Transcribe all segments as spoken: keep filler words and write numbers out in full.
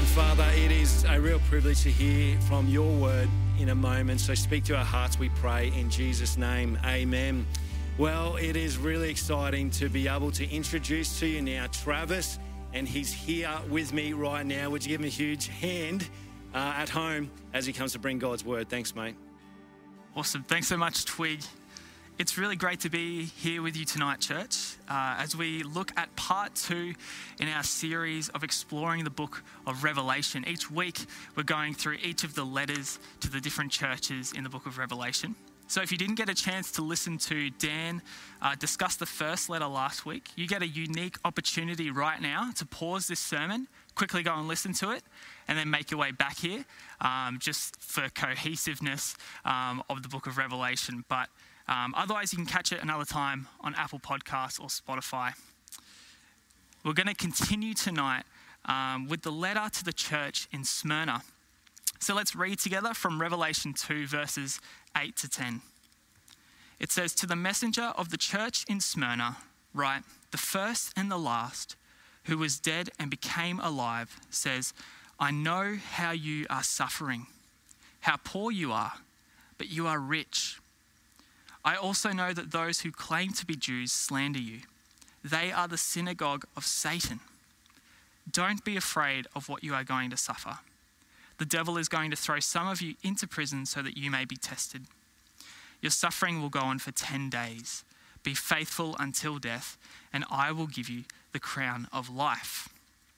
Father, it is a real privilege to hear from your word in a moment. So speak to our hearts, we pray, in Jesus' name. Amen. Well, it is really exciting to be able to introduce to you now Travis, and he's here with me right now. Would you give him a huge hand uh, at home as he comes to bring God's word? Thanks, mate. Awesome. Thanks so much, Twig. It's really great to be here with you tonight, church, uh, as we look at part two in our series of exploring the book of Revelation. Each week, we're going through each of the letters to the different churches in the book of Revelation. So if you didn't get a chance to listen to Dan uh, discuss the first letter last week, you get a unique opportunity right now to pause this sermon, quickly go and listen to it, and then make your way back here, um, just for cohesiveness um, of the book of Revelation. But Um, otherwise, you can catch it another time on Apple Podcasts or Spotify. We're going to continue tonight um, with the letter to the church in Smyrna. So let's read together from Revelation two, verses eight to ten. It says, "To the messenger of the church in Smyrna, write, the first and the last, who was dead and became alive, says, I know how you are suffering, how poor you are, but you are rich. I also know that those who claim to be Jews slander you. They are the synagogue of Satan. Don't be afraid of what you are going to suffer. The devil is going to throw some of you into prison so that you may be tested. Your suffering will go on for ten days. Be faithful until death, and I will give you the crown of life."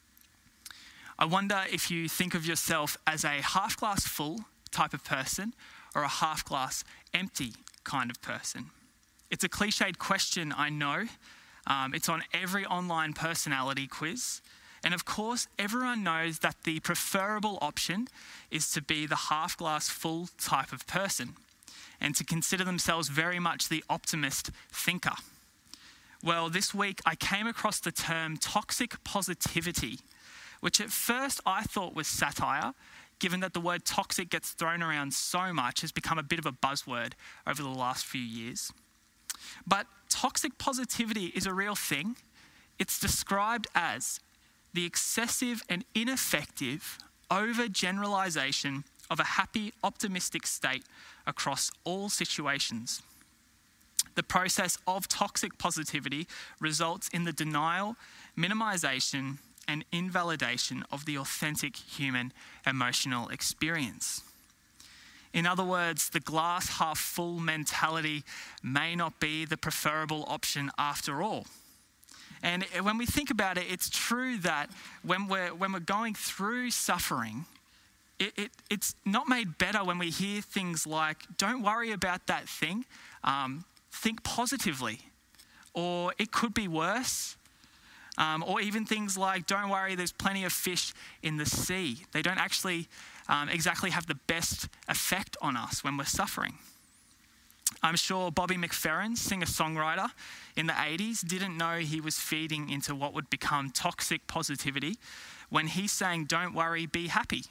I wonder if you think of yourself as a half glass full type of person or a half glass empty kind of person. It's a cliched question, I know. Um, it's on every online personality quiz. And of course, everyone knows that the preferable option is to be the half glass full type of person and to consider themselves very much the optimist thinker. Well, this week I came across the term toxic positivity, which at first I thought was satire, given that the word toxic gets thrown around so much, has become a bit of a buzzword over the last few years. But toxic positivity is a real thing. It's described as the excessive and ineffective overgeneralization of a happy, optimistic state across all situations. The process of toxic positivity results in the denial, minimization, and invalidation of the authentic human emotional experience. In other words, the glass half full mentality may not be the preferable option after all. And when we think about it, it's true that when we're, when we're going through suffering, it, it, it's not made better when we hear things like, don't worry about that thing, um, think positively, or it could be worse. Um, or even things like, don't worry, there's plenty of fish in the sea. They don't actually um, exactly have the best effect on us when we're suffering. I'm sure Bobby McFerrin, singer-songwriter in the eighties, didn't know he was feeding into what would become toxic positivity when he sang, don't worry, be happy.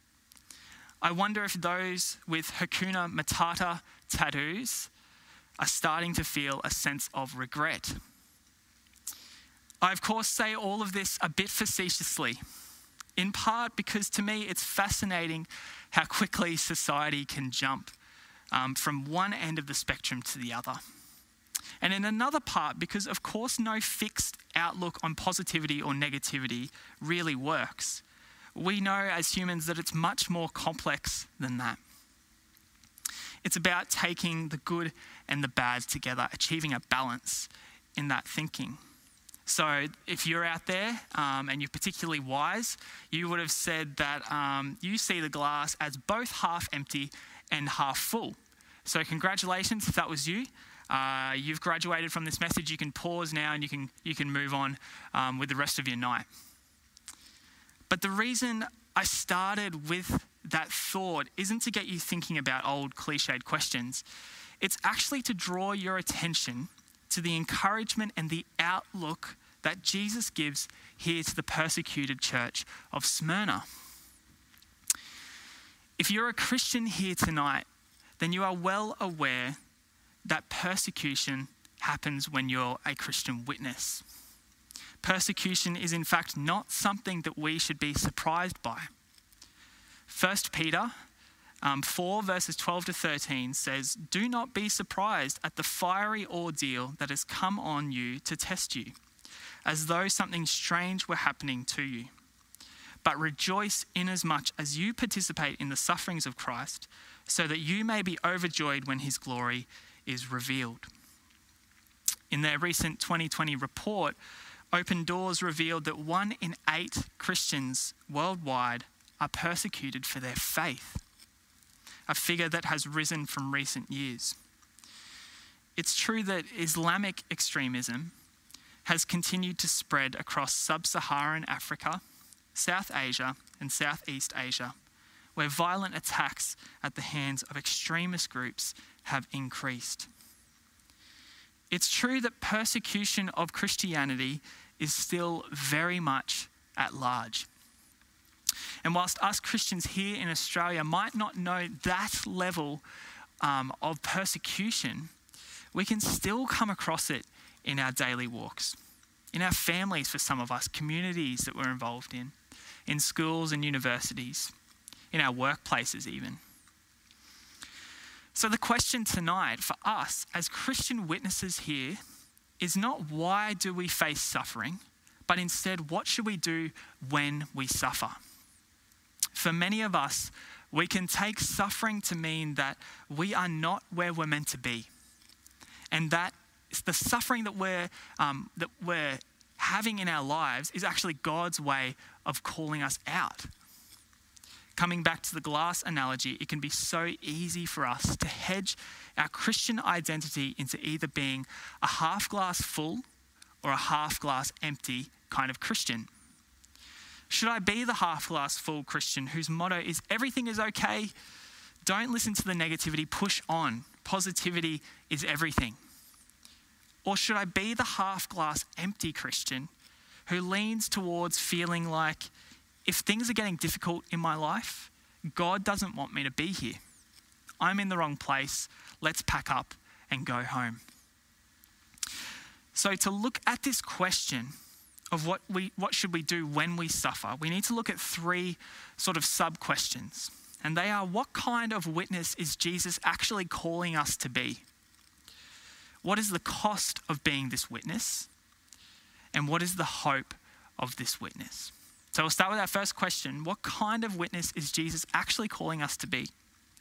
I wonder if those with Hakuna Matata tattoos are starting to feel a sense of regret. I, of course, say all of this a bit facetiously, in part because to me it's fascinating how quickly society can jump um, from one end of the spectrum to the other. And in another part because, of course, no fixed outlook on positivity or negativity really works. We know as humans that it's much more complex than that. It's about taking the good and the bad together, achieving a balance in that thinking. So if you're out there um, and you're particularly wise, you would have said that um, you see the glass as both half empty and half full. So congratulations if that was you. Uh, you've graduated from this message. You can pause now and you can you can move on um, with the rest of your night. But the reason I started with that thought isn't to get you thinking about old cliched questions. It's actually to draw your attention to the encouragement and the outlook that Jesus gives here to the persecuted church of Smyrna. If you're a Christian here tonight, then you are well aware that persecution happens when you're a Christian witness. Persecution is in fact not something that we should be surprised by. First Peter um, four verses twelve to thirteen says, "Do not be surprised at the fiery ordeal that has come on you to test you, as though something strange were happening to you. But rejoice inasmuch as you participate in the sufferings of Christ, so that you may be overjoyed when his glory is revealed." In their recent twenty twenty report, Open Doors revealed that one in eight Christians worldwide are persecuted for their faith, a figure that has risen from recent years. It's true that Islamic extremism has continued to spread across sub-Saharan Africa, South Asia, and Southeast Asia, where violent attacks at the hands of extremist groups have increased. It's true that persecution of Christianity is still very much at large. And whilst us Christians here in Australia might not know that level um, of persecution, we can still come across it in our daily walks, in our families for some of us, communities that we're involved in, in schools and universities, in our workplaces even. So the question tonight for us as Christian witnesses here is not why do we face suffering, but instead what should we do when we suffer? For many of us, we can take suffering to mean that we are not where we're meant to be, and that the suffering that we're um, that we're having in our lives is actually God's way of calling us out. Coming back to the glass analogy, it can be so easy for us to hedge our Christian identity into either being a half glass full or a half glass empty kind of Christian. Should I be the half glass full Christian whose motto is everything is okay, don't listen to the negativity, push on, positivity is everything? Or should I be the half glass empty Christian who leans towards feeling like if things are getting difficult in my life, God doesn't want me to be here. I'm in the wrong place. Let's pack up and go home. So to look at this question of what we what should we do when we suffer, we need to look at three sort of sub-questions. And they are, what kind of witness is Jesus actually calling us to be? What is the cost of being this witness? And what is the hope of this witness? So we'll start with our first question. What kind of witness is Jesus actually calling us to be?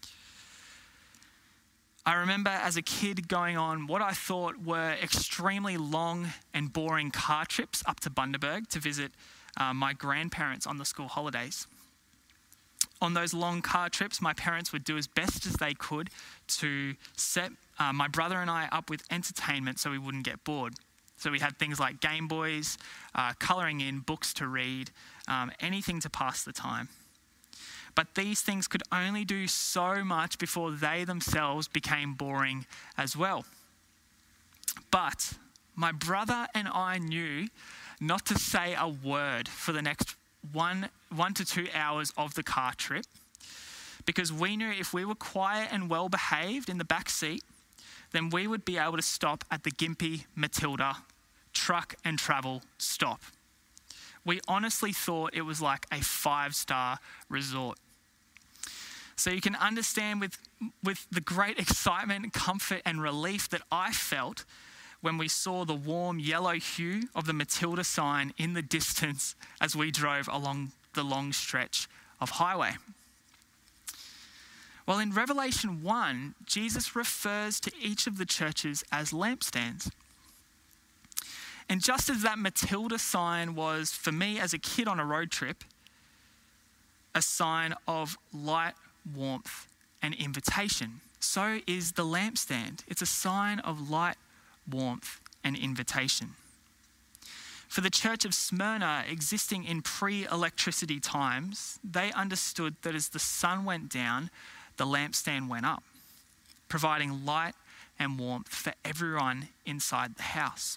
I remember as a kid going on what I thought were extremely long and boring car trips up to Bundaberg to visit uh, my grandparents on the school holidays. On those long car trips, my parents would do as best as they could to set uh, my brother and I up with entertainment so we wouldn't get bored. So we had things like Game Boys, uh, colouring in, books to read, um, anything to pass the time. But these things could only do so much before they themselves became boring as well. But my brother and I knew not to say a word for the next one, one to two hours of the car trip, because we knew if we were quiet and well behaved in the back seat, then we would be able to stop at the Gympie Matilda truck and travel stop. We honestly thought it was like a five-star resort. So you can understand with, with the great excitement, comfort and relief that I felt when we saw the warm yellow hue of the Matilda sign in the distance as we drove along the long stretch of highway. Well, in Revelation one, Jesus refers to each of the churches as lampstands. And just as that Matilda sign was, for me as a kid on a road trip, a sign of light, warmth, and invitation, so is the lampstand. It's a sign of light, warmth, and invitation. For the church of Smyrna, existing in pre-electricity times, they understood that as the sun went down, the lampstand went up, providing light and warmth for everyone inside the house.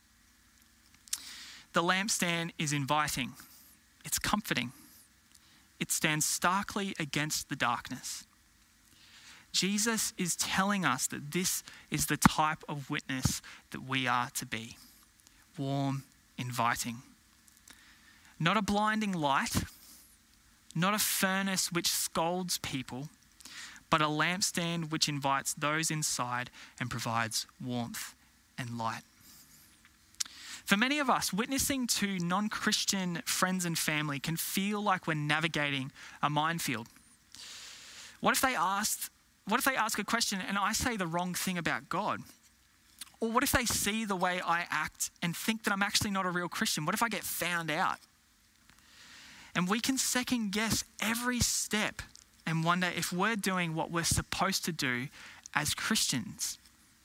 The lampstand is inviting. It's comforting. It stands starkly against the darkness. Jesus is telling us that this is the type of witness that we are to be. Warm inviting. Not a blinding light, not a furnace which scalds people, but a lampstand which invites those inside and provides warmth and light. For many of us, witnessing to non-Christian friends and family can feel like we're navigating a minefield. What if they asked, what if they ask a question and I say the wrong thing about God? Or what if they see the way I act and think that I'm actually not a real Christian? What if I get found out? And we can second guess every step and wonder if we're doing what we're supposed to do as Christians.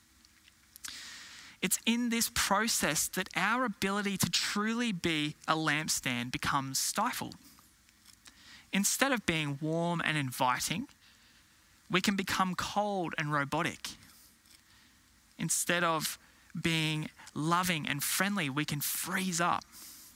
It's in this process that our ability to truly be a lampstand becomes stifled. Instead of being warm and inviting, we can become cold and robotic. Instead of being loving and friendly, we can freeze up.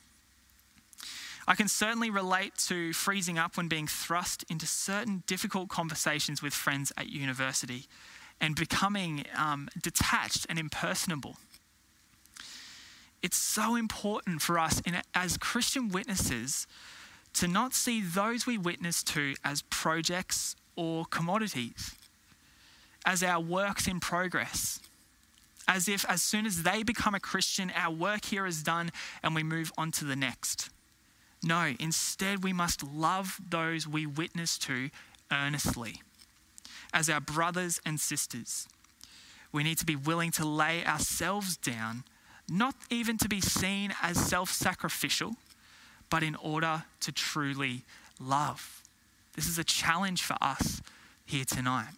I can certainly relate to freezing up when being thrust into certain difficult conversations with friends at university and becoming um, detached and impersonable. It's so important for us in, as Christian witnesses to not see those we witness to as projects or commodities, as our works in progress, as if as soon as they become a Christian, our work here is done and we move on to the next. No, instead we must love those we witness to earnestly as our brothers and sisters. We need to be willing to lay ourselves down, not even to be seen as self-sacrificial, but in order to truly love. This is a challenge for us here tonight.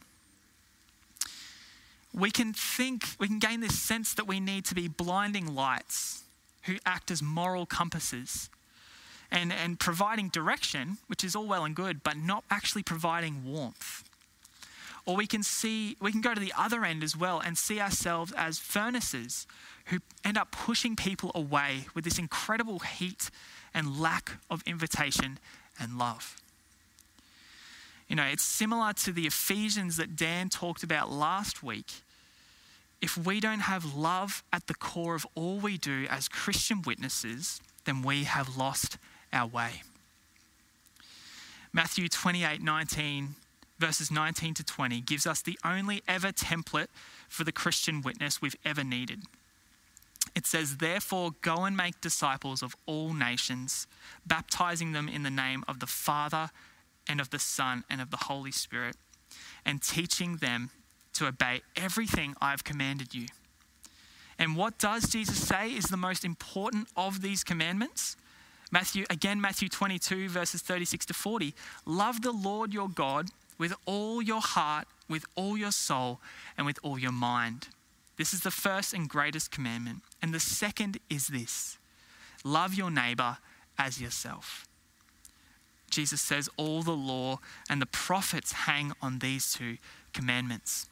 We can think, we can gain this sense that we need to be blinding lights who act as moral compasses and, and providing direction, which is all well and good, but not actually providing warmth. Or we can see, we can go to the other end as well and see ourselves as furnaces who end up pushing people away with this incredible heat and lack of invitation and love. You know, it's similar to the Ephesians that Dan talked about last week. If we don't have love at the core of all we do as Christian witnesses, then we have lost our way. Matthew twenty-eight nineteen, verses nineteen to twenty, gives us the only ever template for the Christian witness we've ever needed. It says, "Therefore, go and make disciples of all nations, baptizing them in the name of the Father and of the Son and of the Holy Spirit, and teaching them to obey everything I've commanded you." And what does Jesus say is the most important of these commandments? Matthew, again, Matthew twenty-two, verses thirty-six to forty. "Love the Lord your God with all your heart, with all your soul, and with all your mind. This is the first and greatest commandment. And the second is this: love your neighbor as yourself." Jesus says all the law and the prophets hang on these two commandments.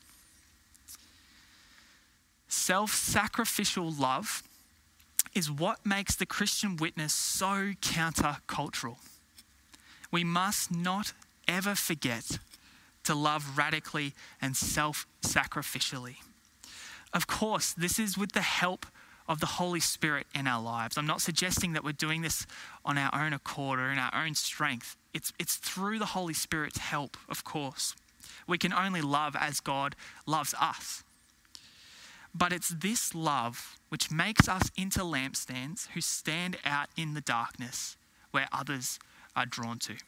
Self-sacrificial love is what makes the Christian witness so countercultural. We must not ever forget to love radically and self-sacrificially. Of course, this is with the help of the Holy Spirit in our lives. I'm not suggesting that we're doing this on our own accord or in our own strength. It's, it's through the Holy Spirit's help, of course. We can only love as God loves us. But it's this love which makes us into lampstands who stand out in the darkness where others are drawn to.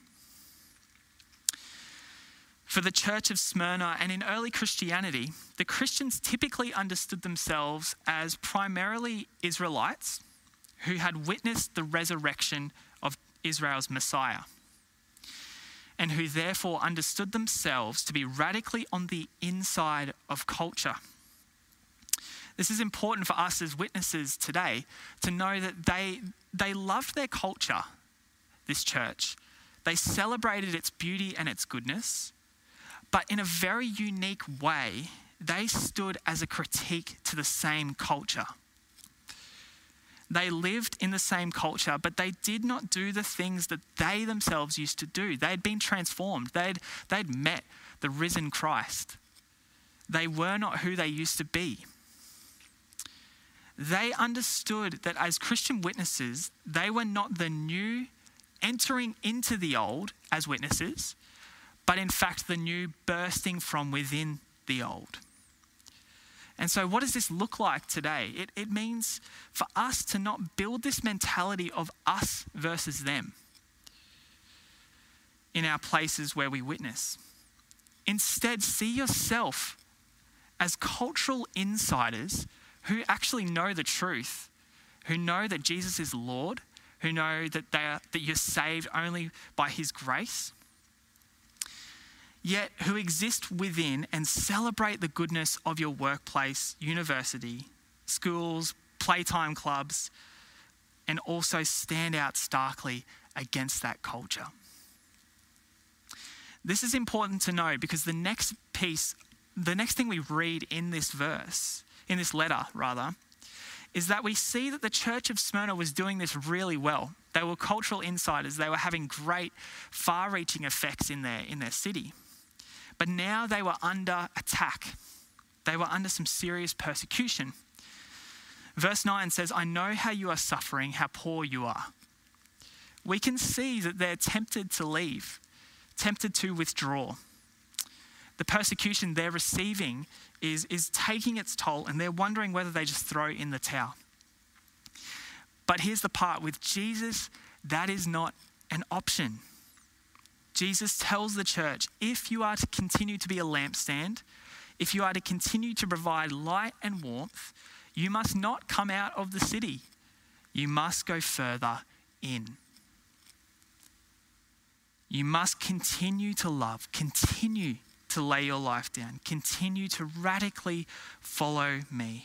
For the church of Smyrna and in early Christianity, the Christians typically understood themselves as primarily Israelites who had witnessed the resurrection of Israel's Messiah, and who therefore understood themselves to be radically on the inside of culture. This is important for us as witnesses today to know that they, they loved their culture, this church. They celebrated its beauty and its goodness, but in a very unique way, they stood as a critique to the same culture. They lived in the same culture, but they did not do the things that they themselves used to do. They had been transformed. They'd, they'd met the risen Christ. They were not who they used to be. they understood that as Christian witnesses, they were not the new entering into the old as witnesses, but in fact the new bursting from within the old. And so what does this look like today? It, it means for us to not build this mentality of us versus them in our places where we witness. Instead, see yourself as cultural insiders who actually know the truth, who know that Jesus is Lord, who know that they are, that you're saved only by his grace, yet who exist within and celebrate the goodness of your workplace, university, schools, playtime clubs, and also stand out starkly against that culture. This is important to know because the next piece, the next thing we read in this verse, in this letter rather, is that we see that the church of Smyrna was doing this really well. They were cultural insiders. They were having great, far-reaching effects in their, in their city. But now they were under attack. They were under some serious persecution. Verse nine says, I know how you are suffering, how poor you are. We can see that they're tempted to leave, tempted to withdraw. The persecution they're receiving is, is taking its toll, and they're wondering whether they just throw in the towel. But here's the part, with Jesus, that is not an option. Jesus tells the church, if you are to continue to be a lampstand, if you are to continue to provide light and warmth, you must not come out of the city. You must go further in. You must continue to love, continue to lay your life down, continue to radically follow me.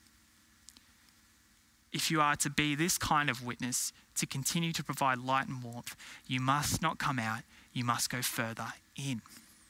If you are to be this kind of witness, to continue to provide light and warmth, you must not come out, you must go further in.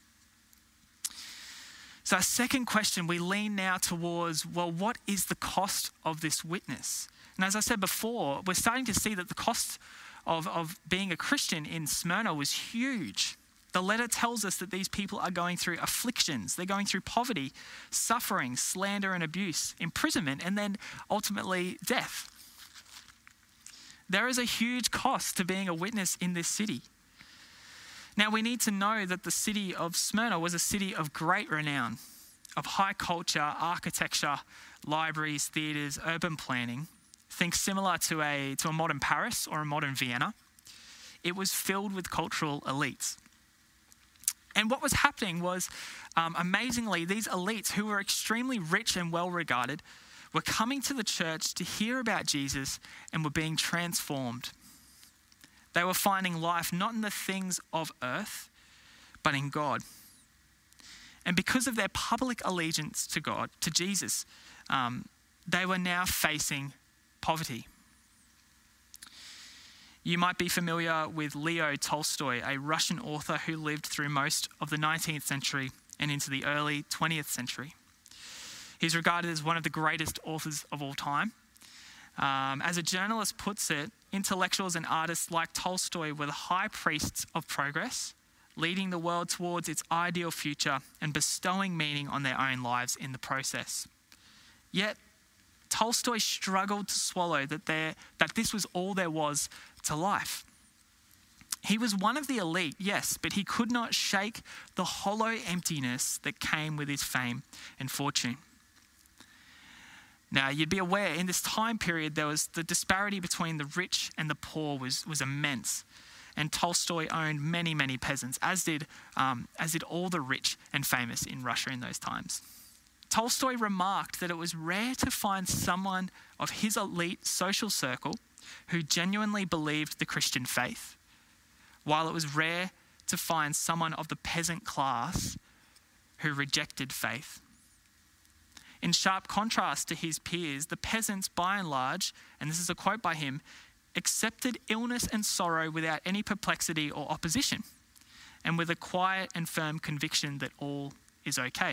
So our second question, we lean now towards, well, what is the cost of this witness? And as I said before, we're starting to see that the cost of, of being a Christian in Smyrna was huge. The letter tells us that these people are going through afflictions. They're going through poverty, suffering, slander and abuse, imprisonment, and then ultimately death. There is a huge cost to being a witness in this city. Now, we need to know that the city of Smyrna was a city of great renown, of high culture, architecture, libraries, theatres, urban planning. Think similar to a, to a modern Paris or a modern Vienna. It was filled with cultural elites. And what was happening was, um, amazingly, these elites who were extremely rich and well-regarded were coming to the church to hear about Jesus and were being transformed. They were finding life not in the things of earth, but in God. And because of their public allegiance to God, to Jesus, um, they were now facing poverty. You might be familiar with Leo Tolstoy, a Russian author who lived through most of the nineteenth century and into the early twentieth century. He's regarded as one of the greatest authors of all time. Um, as a journalist puts it, intellectuals and artists like Tolstoy were the high priests of progress, leading the world towards its ideal future and bestowing meaning on their own lives in the process. Yet, Tolstoy struggled to swallow that, there, that this was all there was to life. He was one of the elite, yes, but he could not shake the hollow emptiness that came with his fame and fortune. Now, you'd be aware, in this time period, there was the disparity between the rich and the poor was, was immense. And Tolstoy owned many, many peasants, as did, um, as did all the rich and famous in Russia in those times. Tolstoy remarked that it was rare to find someone of his elite social circle who genuinely believed the Christian faith, while it was rare to find someone of the peasant class who rejected faith. In sharp contrast to his peers, the peasants, by and large, and this is a quote by him, accepted illness and sorrow without any perplexity or opposition, and with a quiet and firm conviction that all is okay.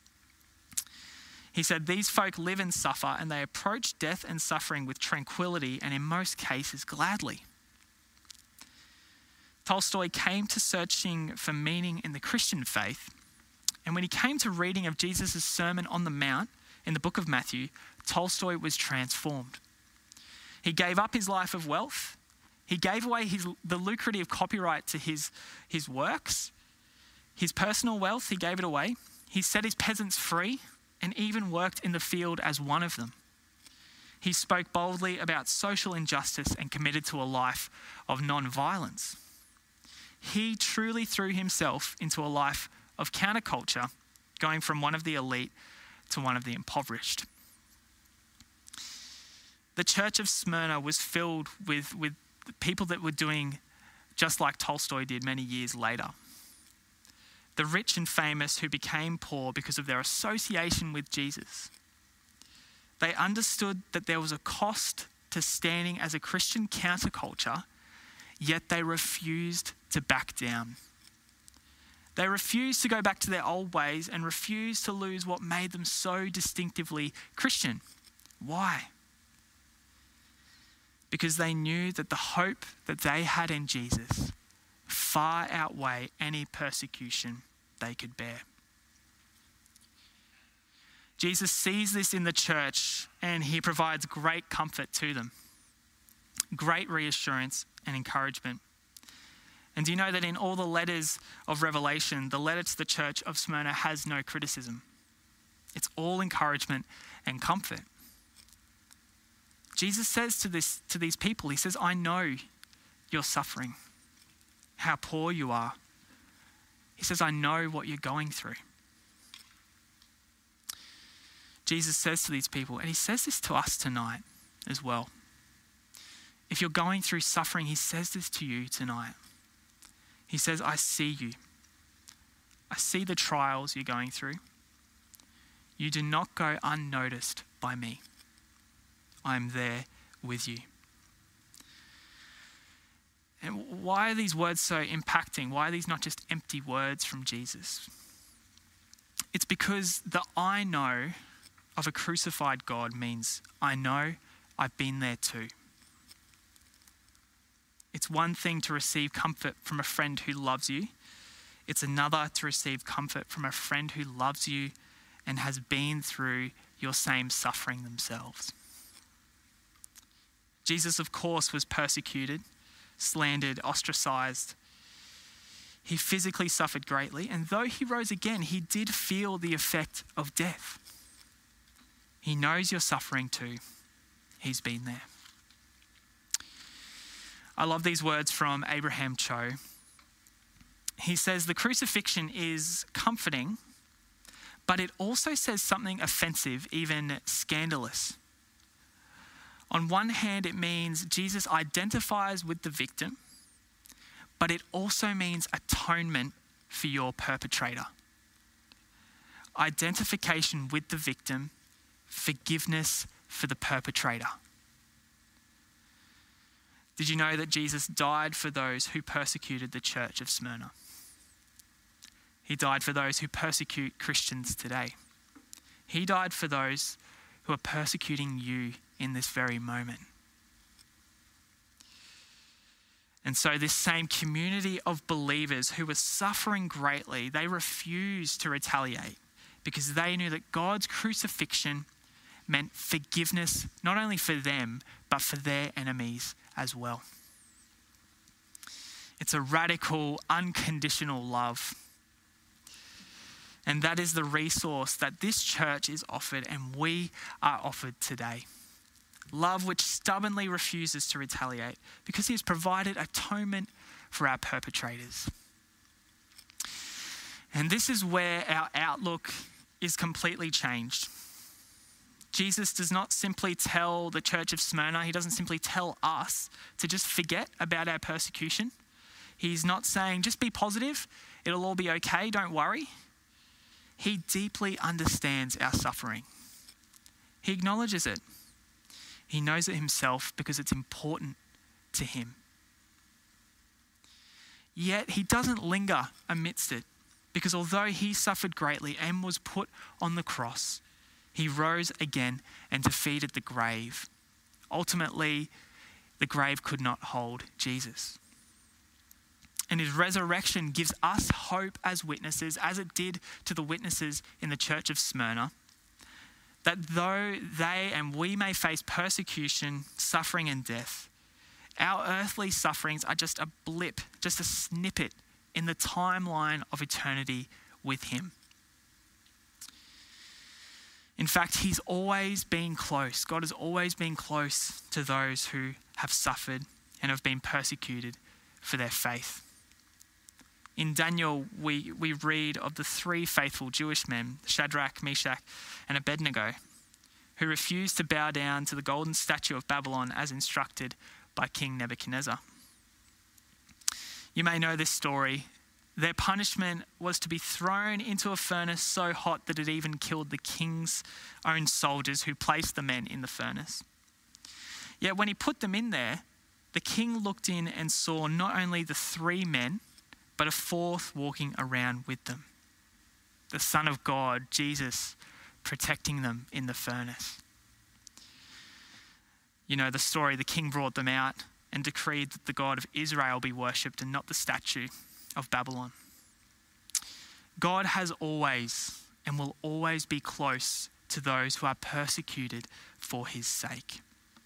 He said, these folk live and suffer, and they approach death and suffering with tranquility and in most cases gladly. Tolstoy came to searching for meaning in the Christian faith, and when he came to reading of Jesus' Sermon on the Mount in the book of Matthew, Tolstoy was transformed. He gave up his life of wealth. He gave away his, the lucrative copyright to his, his works. His personal wealth, he gave it away. He set his peasants free and even worked in the field as one of them. He spoke boldly about social injustice and committed to a life of non-violence. He truly threw himself into a life of counterculture, going from one of the elite to one of the impoverished. The church of Smyrna was filled with, with people that were doing just like Tolstoy did many years later. The rich and famous who became poor because of their association with Jesus. They understood that there was a cost to standing as a Christian counterculture, yet they refused to back down. They refused to go back to their old ways and refused to lose what made them so distinctively Christian. Why? Because they knew that the hope that they had in Jesus far outweighed any persecution they could bear. Jesus sees this in the church and he provides great comfort to them, great reassurance and encouragement. And do you know that in all the letters of Revelation, the letter to the church of Smyrna has no criticism? It's all encouragement and comfort. Jesus says to this to these people, he says, I know you're suffering, how poor you are. He says, I know what you're going through. Jesus says to these people, and he says this to us tonight as well. If you're going through suffering, he says this to you tonight. He says, I see you. I see the trials you're going through. You do not go unnoticed by me. I am there with you. And why are these words so impacting? Why are these not just empty words from Jesus? It's because the I know of a crucified God means I know I've been there too. It's one thing to receive comfort from a friend who loves you. It's another to receive comfort from a friend who loves you and has been through your same suffering themselves. Jesus, of course, was persecuted, slandered, ostracized. He physically suffered greatly, and though he rose again, he did feel the effect of death. He knows you're suffering too. He's been there. I love these words from Abraham Cho. He says, the crucifixion is comforting, but it also says something offensive, even scandalous. On one hand, it means Jesus identifies with the victim, but it also means atonement for your perpetrator. Identification with the victim, forgiveness for the perpetrator. Did you know that Jesus died for those who persecuted the church of Smyrna? He died for those who persecute Christians today. He died for those who are persecuting you in this very moment. And so this same community of believers who were suffering greatly, they refused to retaliate because they knew that God's crucifixion meant forgiveness, not only for them, but for their enemies as well. It's a radical, unconditional love. And that is the resource that this church is offered and we are offered today. Love which stubbornly refuses to retaliate because he has provided atonement for our perpetrators. And this is where our outlook is completely changed. Jesus does not simply tell the church of Smyrna, he doesn't simply tell us to just forget about our persecution. He's not saying, just be positive, it'll all be okay, don't worry. He deeply understands our suffering. He acknowledges it. He knows it himself because it's important to him. Yet he doesn't linger amidst it because although he suffered greatly and was put on the cross, he rose again and defeated the grave. Ultimately, the grave could not hold Jesus. And his resurrection gives us hope as witnesses, as it did to the witnesses in the church of Smyrna, that though they and we may face persecution, suffering and death, our earthly sufferings are just a blip, just a snippet in the timeline of eternity with him. In fact, he's always been close. God has always been close to those who have suffered and have been persecuted for their faith. In Daniel, we, we read of the three faithful Jewish men, Shadrach, Meshach, and Abednego, who refused to bow down to the golden statue of Babylon as instructed by King Nebuchadnezzar. You may know this story. Their punishment was to be thrown into a furnace so hot that it even killed the king's own soldiers who placed the men in the furnace. Yet when he put them in there, the king looked in and saw not only the three men, but a fourth walking around with them. The Son of God, Jesus, protecting them in the furnace. You know the story, the king brought them out and decreed that the God of Israel be worshipped and not the statue of Babylon. God has always and will always be close to those who are persecuted for his sake.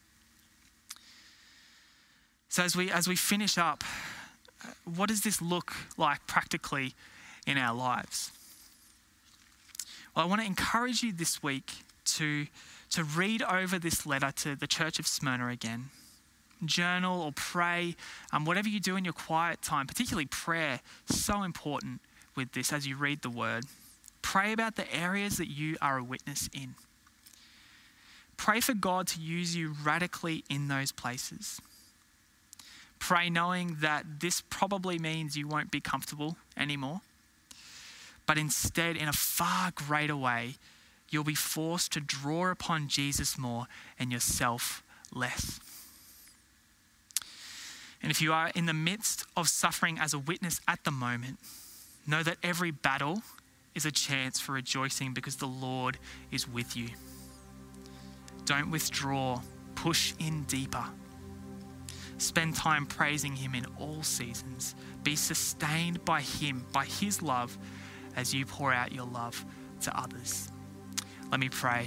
So as we as we finish up, what does this look like practically in our lives? Well, I want to encourage you this week to, to read over this letter to the Church of Smyrna again. Journal or pray, um, whatever you do in your quiet time, particularly prayer, so important with this as you read the word. Pray about the areas that you are a witness in. Pray for God to use you radically in those places. Pray knowing that this probably means you won't be comfortable anymore, but instead, in a far greater way, you'll be forced to draw upon Jesus more and yourself less. And if you are in the midst of suffering as a witness at the moment, know that every battle is a chance for rejoicing because the Lord is with you. Don't withdraw, push in deeper. Spend time praising him in all seasons. Be sustained by him, by his love, as you pour out your love to others. Let me pray.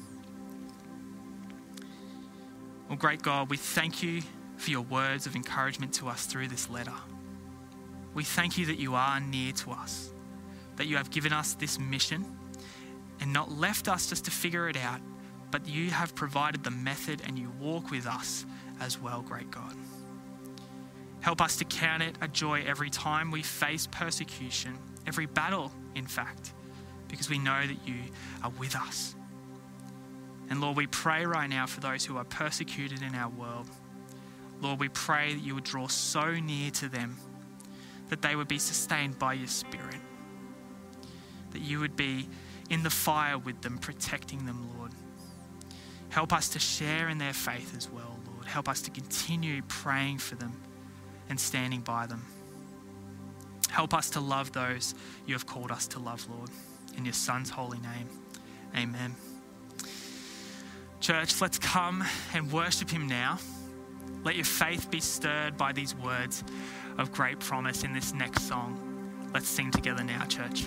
Well, great God, we thank you for your words of encouragement to us through this letter. We thank you that you are near to us, that you have given us this mission and not left us just to figure it out, but you have provided the method and you walk with us as well, great God. Help us to count it a joy every time we face persecution, every battle, in fact, because we know that you are with us. And Lord, we pray right now for those who are persecuted in our world. Lord, we pray that you would draw so near to them that they would be sustained by your Spirit, that you would be in the fire with them, protecting them, Lord. Help us to share in their faith as well, Lord. Help us to continue praying for them and standing by them. Help us to love those you have called us to love, Lord. In your Son's holy name, amen. Church, let's come and worship him now. Let your faith be stirred by these words of great promise in this next song. Let's sing together now, church.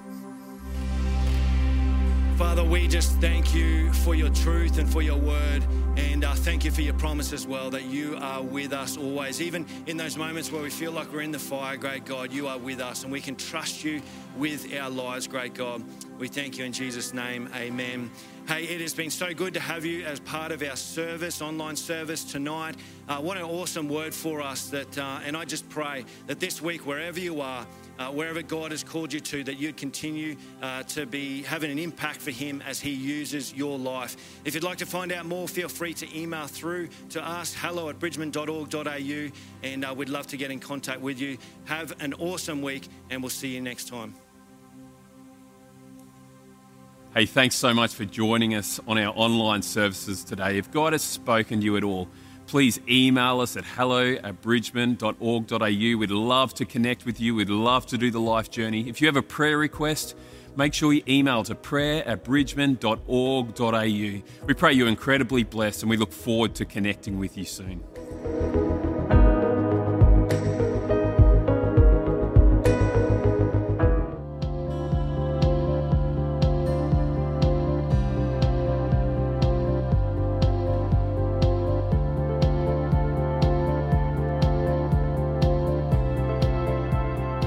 Father, we just thank you for your truth and for your word. And uh, thank you for your promise as well, that you are with us always. Even in those moments where we feel like we're in the fire, great God, you are with us and we can trust you with our lives, great God. We thank you in Jesus' name, amen. Hey, it has been so good to have you as part of our service, online service tonight. Uh, what an awesome word for us. That, uh, and I just pray that this week, wherever you are, Uh, wherever God has called you to, that you'd continue uh, to be having an impact for him as he uses your life. If you'd like to find out more, feel free to email through to us, hello at bridgeman dot org dot a u, and uh, we'd love to get in contact with you. Have an awesome week, and we'll see you next time. Hey, thanks so much for joining us on our online services today. If God has spoken to you at all, please email us at hello at bridgeman dot org dot a u. We'd love to connect with you. We'd love to do the life journey. If you have a prayer request, make sure you email to prayer at bridgeman dot org dot a u. We pray you're incredibly blessed and we look forward to connecting with you soon.